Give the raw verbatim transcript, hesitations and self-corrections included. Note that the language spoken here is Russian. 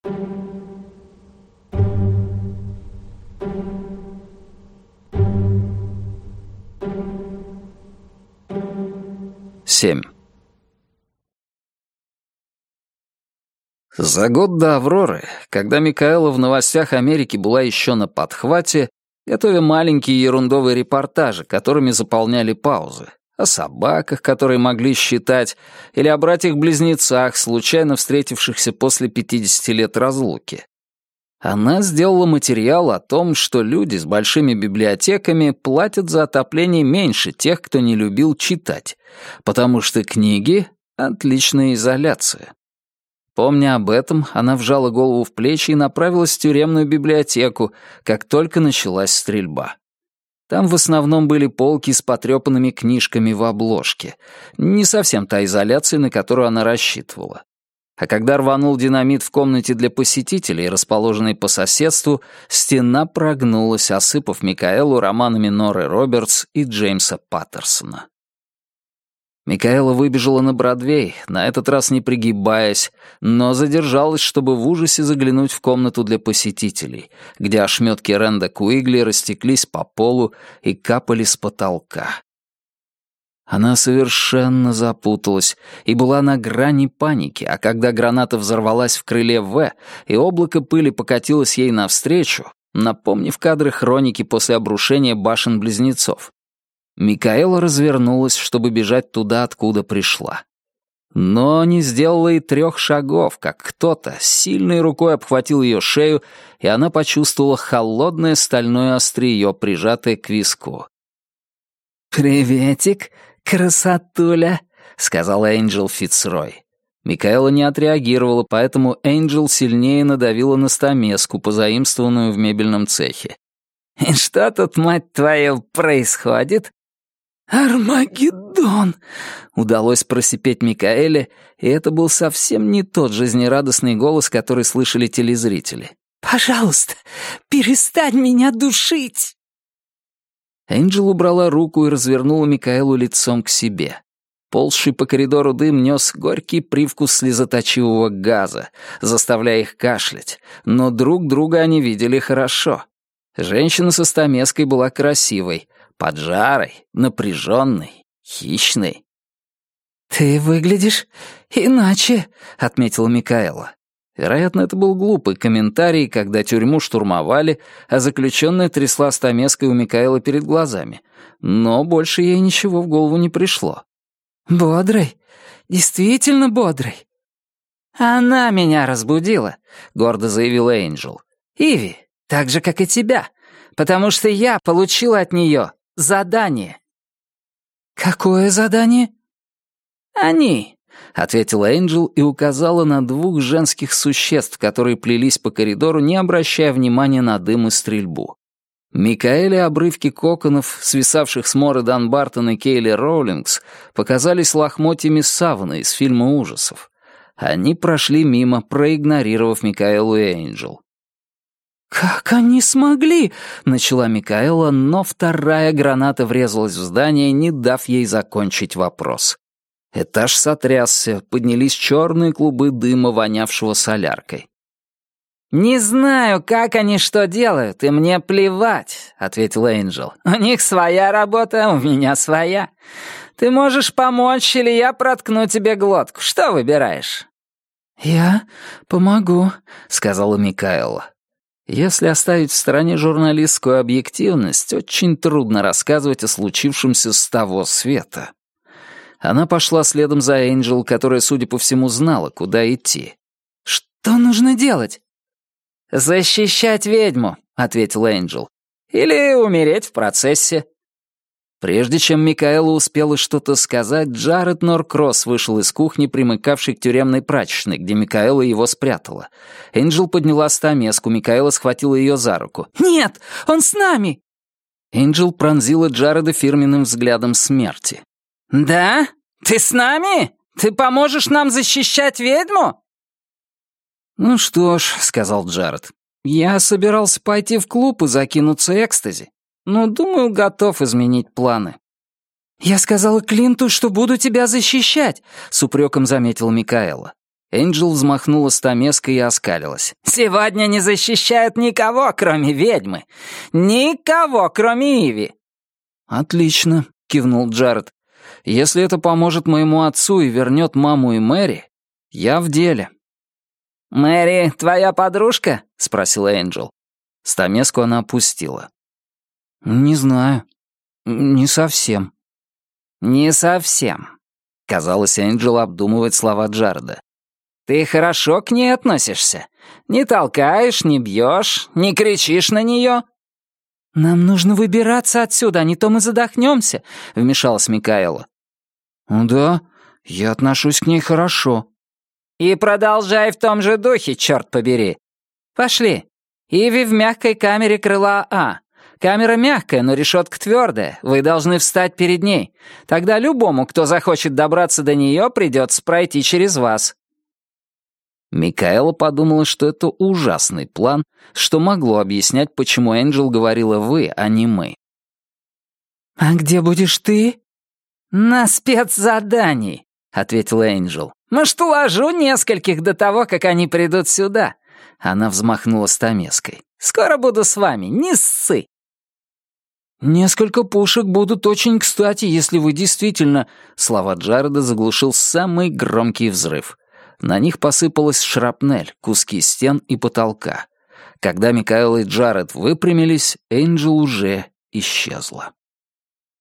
Семь. За год до «Авроры», когда Микаэла в «Новостях Америки» была еще на подхвате, готовя маленькие ерундовые репортажи, которыми заполняли паузы, о собаках, которые могли считать, или о братьях-близнецах, случайно встретившихся после пятидесяти лет разлуки. Она сделала материал о том, что люди с большими библиотеками платят за отопление меньше тех, кто не любил читать, потому что книги — отличная изоляция. Помня об этом, она вжала голову в плечи и направилась в тюремную библиотеку, как только началась стрельба. Там в основном были полки с потрепанными книжками в обложке. Не совсем та изоляция, на которую она рассчитывала. А когда рванул динамит в комнате для посетителей, расположенной по соседству, стена прогнулась, осыпав Микаэлу романами Норы Робертс и Джеймса Паттерсона. Микаэла выбежала на Бродвей, на этот раз не пригибаясь, но задержалась, чтобы в ужасе заглянуть в комнату для посетителей, где ошметки Рэнда Куигли растеклись по полу и капали с потолка. Она совершенно запуталась и была на грани паники, а когда граната взорвалась в крыле В, и облако пыли покатилось ей навстречу, напомнив кадры хроники после обрушения башен-близнецов, Микаэла развернулась, чтобы бежать туда, откуда пришла. Но не сделала и трех шагов, как кто-то сильной рукой обхватил ее шею, и она почувствовала холодное стальное острие, прижатое к виску. «Приветик, красотуля», — сказала Энджел Фицрой. Микаэла не отреагировала, поэтому Энджел сильнее надавила на стамеску, позаимствованную в мебельном цехе. «И что тут, мать твою, происходит?» «Армагеддон!» — удалось просипеть Микаэле, и это был совсем не тот жизнерадостный голос, который слышали телезрители. «Пожалуйста, перестань меня душить!» Энджел убрала руку и развернула Микаэлу лицом к себе. Ползший по коридору дым нес горький привкус слезоточивого газа, заставляя их кашлять, но друг друга они видели хорошо. Женщина со стамеской была красивой, поджарой, напряженной, хищной. «Ты выглядишь иначе», — отметила Микаэла. Вероятно, это был глупый комментарий, когда тюрьму штурмовали, а заключенная трясла стамеской у Микаэлы перед глазами. Но больше ей ничего в голову не пришло. «Бодрый, действительно бодрый». «Она меня разбудила», — гордо заявила Энджел. «Иви, так же, как и тебя, потому что я получила от нее задание». «Какое задание?» «Они», — ответила Энджел и указала на двух женских существ, которые плелись по коридору, не обращая внимания на дым и стрельбу. Микаэле обрывки коконов, свисавших с Моры Данбартон и Кейли Роулингс, показались лохмотьями савана из фильма ужасов. Они прошли мимо, проигнорировав Микаэлу и Энджел. «Как они смогли?» — начала Микаэла, но вторая граната врезалась в здание, не дав ей закончить вопрос. Этаж сотрясся, поднялись черные клубы дыма, вонявшего соляркой. «Не знаю, как они что делают, и мне плевать», — ответила Энджел. «У них своя работа, у меня своя. Ты можешь помочь, или я проткну тебе глотку. Что выбираешь?» «Я помогу», — сказала Микаэла. Если оставить в стороне журналистскую объективность, очень трудно рассказывать о случившемся с того света. Она пошла следом за Энджел, которая, судя по всему, знала, куда идти. «Что нужно делать?» «Защищать ведьму», — ответила Энджел. «Или умереть в процессе». Прежде чем Микаэла успела что-то сказать, Джаред Норкросс вышел из кухни, примыкавшей к тюремной прачечной, где Микаэла его спрятала. Энджел подняла стамеску, Микаэла схватила ее за руку. «Нет, он с нами!» Энджел пронзила Джареда фирменным взглядом смерти. «Да? Ты с нами? Ты поможешь нам защищать ведьму?» «Ну что ж», — сказал Джаред, — «я собирался пойти в клуб и закинуться экстази, но, думаю, готов изменить планы». «Я сказала Клинту, что буду тебя защищать», — с упреком заметила Микаэла. Энджел взмахнула стамеской и оскалилась. «Сегодня не защищают никого, кроме ведьмы. Никого, кроме Иви». «Отлично», — кивнул Джаред. «Если это поможет моему отцу и вернет маму и Мэри, я в деле». «Мэри твоя подружка?» — спросила Энджел. Стамеску она опустила. «Не знаю. Не совсем». «Не совсем», — казалось, Энджел обдумывает слова Джареда. «Ты хорошо к ней относишься? Не толкаешь, не бьешь, не кричишь на нее?» «Нам нужно выбираться отсюда, а не то мы задохнемся», — вмешалась Микаэла. «Да, я отношусь к ней хорошо». «И продолжай в том же духе, черт побери. Пошли. Иви в мягкой камере крыла А. Камера мягкая, но решетка твердая. Вы должны встать перед ней. Тогда любому, кто захочет добраться до нее, придется пройти через вас». Микаэла подумала, что это ужасный план, что могло объяснять, почему Энджел говорила «вы», а не «мы». «А где будешь ты?» «На спецзадании», — ответила Энджел. «Может, уложу нескольких до того, как они придут сюда». Она взмахнула стамеской. «Скоро буду с вами, не ссы». «Несколько пушек будут очень кстати, если вы действительно...» Слова Джареда заглушил самый громкий взрыв. На них посыпалась шрапнель, куски стен и потолка. Когда Микаэла и Джаред выпрямились, Энджел уже исчезла.